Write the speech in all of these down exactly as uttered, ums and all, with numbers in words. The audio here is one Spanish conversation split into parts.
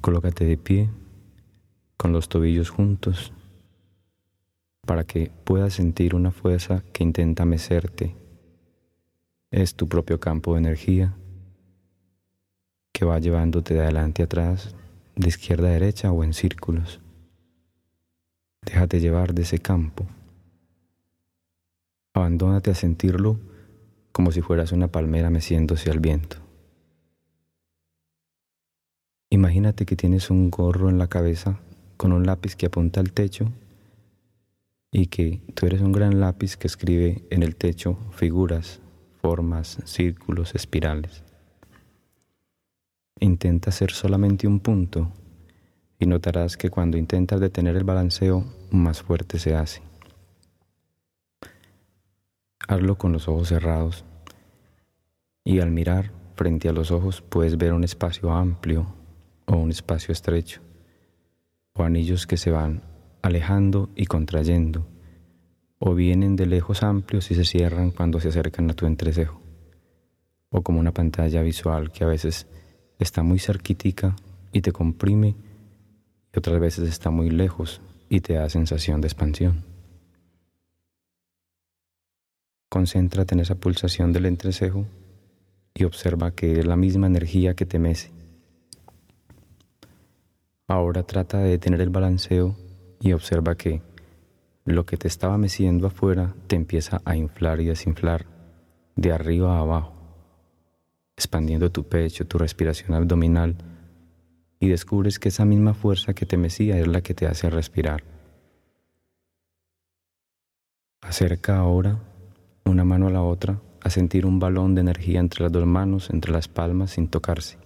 Colócate de pie, con los tobillos juntos, para que puedas sentir una fuerza que intenta mecerte. Es tu propio campo de energía que va llevándote de adelante a atrás, de izquierda a derecha o en círculos. Déjate llevar de ese campo. Abandónate a sentirlo como si fueras una palmera meciéndose al viento. Imagínate que tienes un gorro en la cabeza con un lápiz que apunta al techo y que tú eres un gran lápiz que escribe en el techo figuras, formas, círculos, espirales. Intenta hacer solamente un punto y notarás que cuando intentas detener el balanceo, más fuerte se hace. Hazlo con los ojos cerrados y al mirar frente a los ojos puedes ver un espacio amplio o un espacio estrecho o anillos que se van alejando y contrayendo o vienen de lejos amplios y se cierran cuando se acercan a tu entrecejo, o como una pantalla visual que a veces está muy cerquitica y te comprime y otras veces está muy lejos y te da sensación de expansión. Concéntrate en esa pulsación del entrecejo y observa que es la misma energía que te mece. Ahora trata de detener el balanceo y observa que lo que te estaba meciendo afuera te empieza a inflar y desinflar de arriba a abajo, expandiendo tu pecho, tu respiración abdominal, y descubres que esa misma fuerza que te mecía es la que te hace respirar. Acerca ahora una mano a la otra a sentir un balón de energía entre las dos manos, entre las palmas, sin tocarse.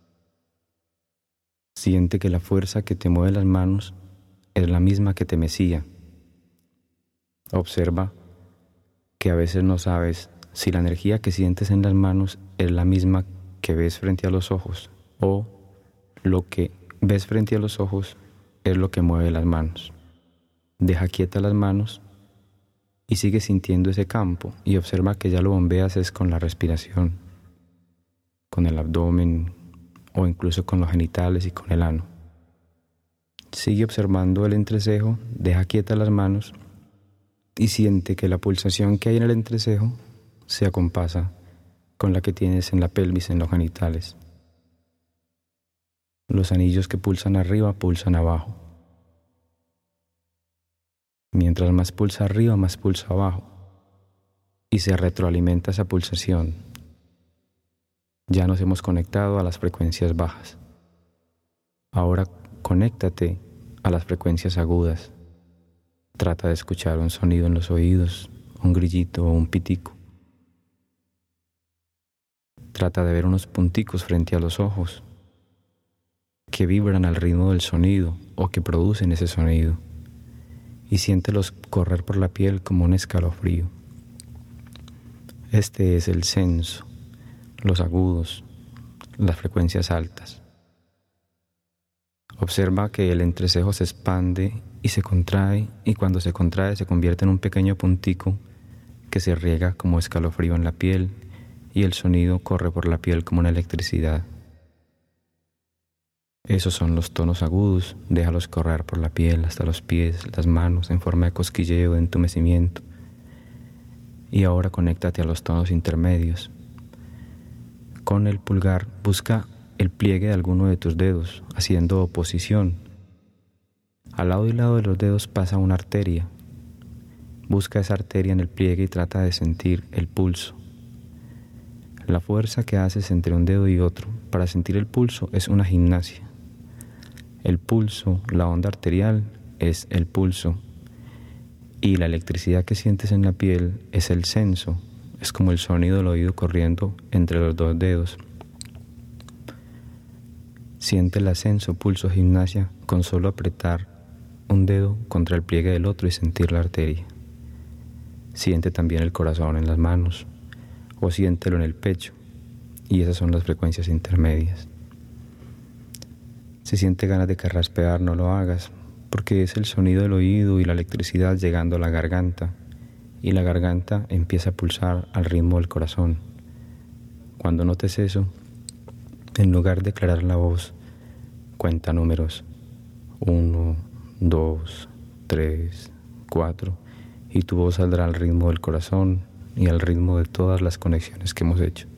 Siente que la fuerza que te mueve las manos es la misma que te mecía. Observa que a veces no sabes si la energía que sientes en las manos es la misma que ves frente a los ojos o lo que ves frente a los ojos es lo que mueve las manos. Deja quietas las manos y sigue sintiendo ese campo y observa que ya lo bombeas es con la respiración, con el abdomen o incluso con los genitales y con el ano. Sigue observando el entrecejo, deja quietas las manos y siente que la pulsación que hay en el entrecejo se acompasa con la que tienes en la pelvis, en los genitales. Los anillos que pulsan arriba pulsan abajo. Mientras más pulsa arriba, más pulsa abajo. Y se retroalimenta esa pulsación. Ya nos hemos conectado a las frecuencias bajas. Ahora conéctate a las frecuencias agudas. Trata de escuchar un sonido en los oídos, un grillito o un pitico. Trata de ver unos punticos frente a los ojos que vibran al ritmo del sonido o que producen ese sonido. Y siéntelos correr por la piel como un escalofrío. Este es el senso, los agudos, las frecuencias altas. Observa que el entrecejo se expande y se contrae, y cuando se contrae se convierte en un pequeño puntico que se riega como escalofrío en la piel, y el sonido corre por la piel como una electricidad. Esos son los tonos agudos, déjalos correr por la piel hasta los pies, las manos, en forma de cosquilleo, de entumecimiento. Y ahora conéctate a los tonos intermedios. Con el pulgar busca el pliegue de alguno de tus dedos, haciendo oposición. Al lado y lado de los dedos pasa una arteria. Busca esa arteria en el pliegue y trata de sentir el pulso. La fuerza que haces entre un dedo y otro para sentir el pulso es una gimnasia. El pulso, la onda arterial, es el pulso. Y la electricidad que sientes en la piel es el senso. Es como el sonido del oído corriendo entre los dos dedos. Siente el ascenso, pulso, gimnasia con solo apretar un dedo contra el pliegue del otro y sentir la arteria. Siente también el corazón en las manos o siéntelo en el pecho, y esas son las frecuencias intermedias. Si siente ganas de carraspear, no lo hagas, porque es el sonido del oído y la electricidad llegando a la garganta, y la garganta empieza a pulsar al ritmo del corazón. Cuando notes eso, en lugar de aclarar la voz, Cuenta números uno, dos, tres, cuatro, y tu voz saldrá al ritmo del corazón y al ritmo de todas las conexiones que hemos hecho.